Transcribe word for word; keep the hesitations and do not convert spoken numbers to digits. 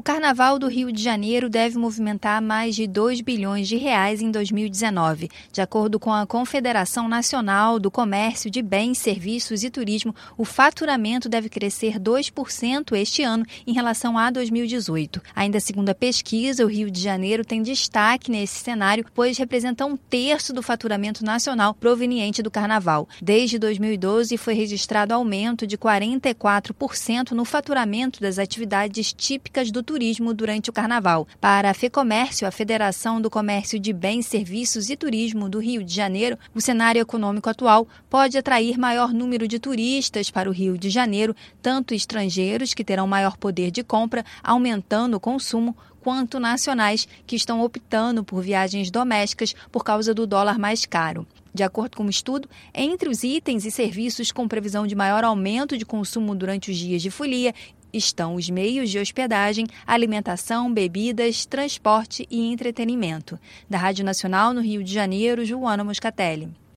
Carnaval do Rio de Janeiro deve movimentar mais de dois bilhões de reais em dois mil e dezenove. De acordo com a Confederação Nacional do Comércio de Bens, Serviços e Turismo, o faturamento deve crescer dois por cento este ano em relação a dois mil e dezoito. Ainda segundo a pesquisa, o Rio de Janeiro tem destaque nesse cenário, pois representa um terço do faturamento nacional proveniente do Carnaval. Desde dois mil e doze, foi registrado aumento de quarenta e quatro por cento no faturamento das atividades típicas do turismo durante o Carnaval. Para a FEComércio, a Federação do Comércio de Bens, Serviços e Turismo do Rio de Janeiro, o cenário econômico atual pode atrair maior número de turistas para o Rio de Janeiro, tanto estrangeiros, que terão maior poder de compra, aumentando o consumo, quanto nacionais, que estão optando por viagens domésticas por causa do dólar mais caro. De acordo com o estudo, entre os itens e serviços com previsão de maior aumento de consumo durante os dias de folia estão os meios de hospedagem, alimentação, bebidas, transporte e entretenimento. Da Rádio Nacional no Rio de Janeiro, Joana Moscatelli.